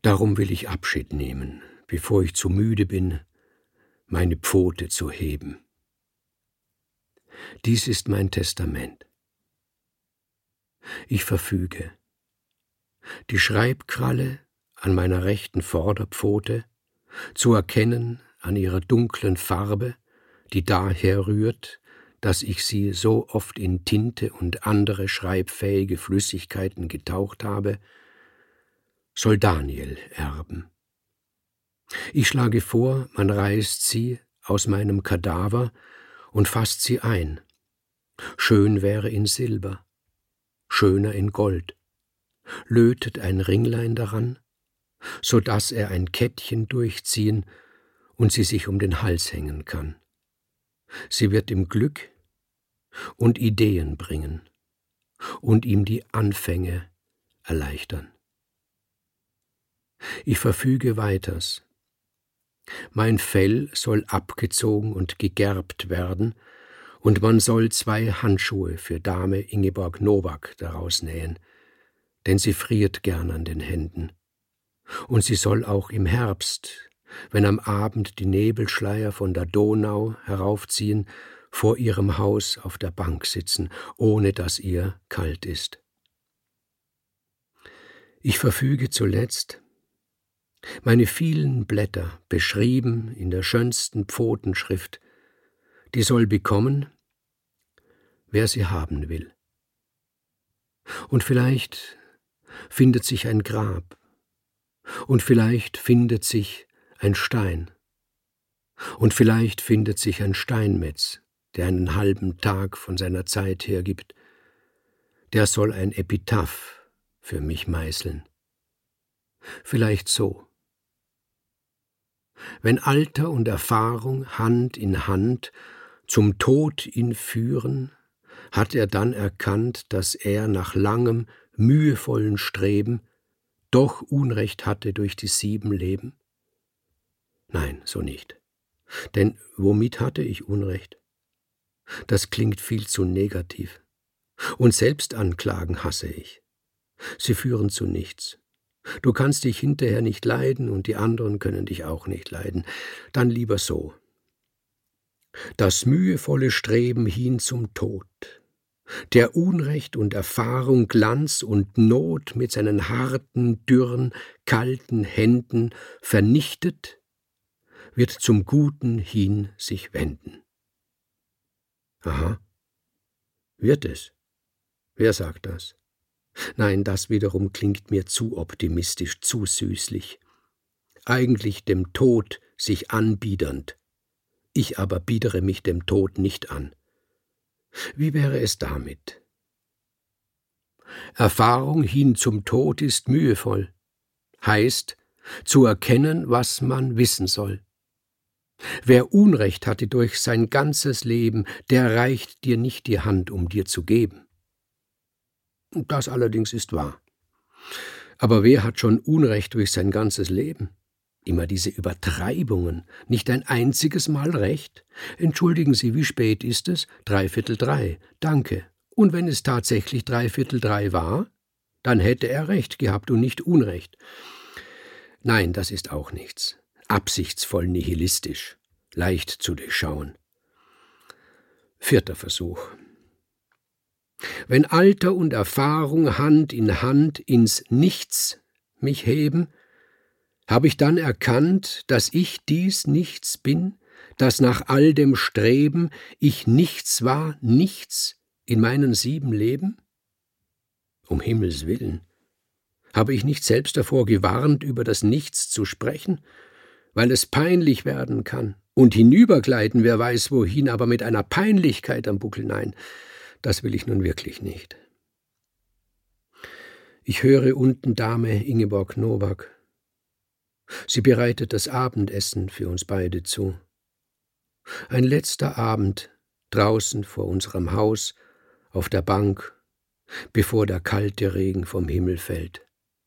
Darum will ich Abschied nehmen, bevor ich zu müde bin, meine Pfote zu heben. Dies ist mein Testament. Ich verfüge, die Schreibkralle an meiner rechten Vorderpfote zu erkennen an ihrer dunklen Farbe, die daher rührt, dass ich sie so oft in Tinte und andere schreibfähige Flüssigkeiten getaucht habe, soll Daniel erben. Ich schlage vor, man reißt sie aus meinem Kadaver und fasst sie ein. Schön wäre in Silber, schöner in Gold, lötet ein Ringlein daran, so dass er ein Kettchen durchziehen und sie sich um den Hals hängen kann. Sie wird ihm Glück und Ideen bringen und ihm die Anfänge erleichtern. Ich verfüge weiters. Mein Fell soll abgezogen und gegerbt werden, und man soll 2 Handschuhe für Dame Ingeborg Nowak daraus nähen, denn sie friert gern an den Händen. Und sie soll auch im Herbst, wenn am Abend die Nebelschleier von der Donau heraufziehen, vor ihrem Haus auf der Bank sitzen, ohne dass ihr kalt ist. Ich verfüge zuletzt, meine vielen Blätter, beschrieben in der schönsten Pfotenschrift, die soll bekommen, wer sie haben will. Und vielleicht findet sich ein Grab, und vielleicht findet sich ein Stein, und vielleicht findet sich ein Steinmetz, der einen halben Tag von seiner Zeit hergibt, der soll ein Epitaph für mich meißeln. Vielleicht so. Wenn Alter und Erfahrung Hand in Hand zum Tod ihn führen, hat er dann erkannt, dass er nach langem, mühevollen Streben doch Unrecht hatte durch die 7 Leben? Nein, so nicht. Denn womit hatte ich Unrecht? Das klingt viel zu negativ. Und Selbstanklagen hasse ich. Sie führen zu nichts. Du kannst dich hinterher nicht leiden und die anderen können dich auch nicht leiden. Dann lieber so. Das mühevolle Streben hin zum Tod, der Unrecht und Erfahrung Glanz und Not mit seinen harten, dürren, kalten Händen vernichtet, wird zum Guten hin sich wenden. Aha, wird es? Wer sagt das? Nein, das wiederum klingt mir zu optimistisch, zu süßlich. Eigentlich dem Tod sich anbiedernd. Ich aber biedere mich dem Tod nicht an. Wie wäre es damit? Erfahrung hin zum Tod ist mühevoll, heißt, zu erkennen, was man wissen soll. Wer Unrecht hatte durch sein ganzes Leben, der reicht dir nicht die Hand, um dir zu geben. Das allerdings ist wahr. Aber wer hat schon Unrecht durch sein ganzes Leben? Immer diese Übertreibungen, nicht ein einziges Mal recht? Entschuldigen Sie, wie spät ist es? 2:45. Danke. Und wenn es tatsächlich 2:45 war, dann hätte er Recht gehabt und nicht Unrecht. Nein, das ist auch nichts. Absichtsvoll nihilistisch, leicht zu durchschauen. 4. Versuch. Wenn Alter und Erfahrung Hand in Hand ins Nichts mich heben, habe ich dann erkannt, dass ich dies Nichts bin, dass nach all dem Streben ich nichts war, nichts in meinen 7 Leben? Um Himmels willen, habe ich nicht selbst davor gewarnt, über das Nichts zu sprechen, weil es peinlich werden kann und hinübergleiten, wer weiß wohin, aber mit einer Peinlichkeit am Buckel, nein, das will ich nun wirklich nicht. Ich höre unten Dame Ingeborg Nowak. Sie bereitet das Abendessen für uns beide zu. Ein letzter Abend draußen vor unserem Haus auf der Bank, bevor der kalte Regen vom Himmel fällt.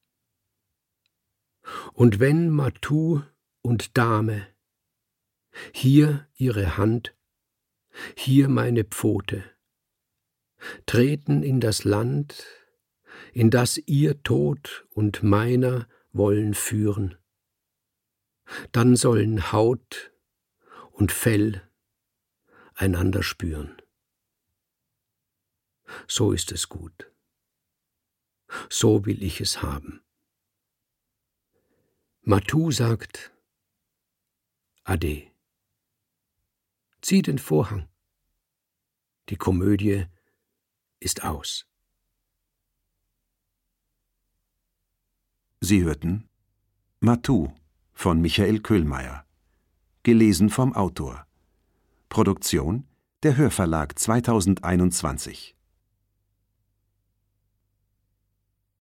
Und wenn Matou und Dame, hier ihre Hand, hier meine Pfote, treten in das Land, in das ihr Tod und meiner wollen führen. Dann sollen Haut und Fell einander spüren. So ist es gut. So will ich es haben. Matou sagt Ade. Zieh den Vorhang. Die Komödie ist aus. Sie hörten Matou von Michael Köhlmeier. Gelesen vom Autor. Produktion der Hörverlag 2021.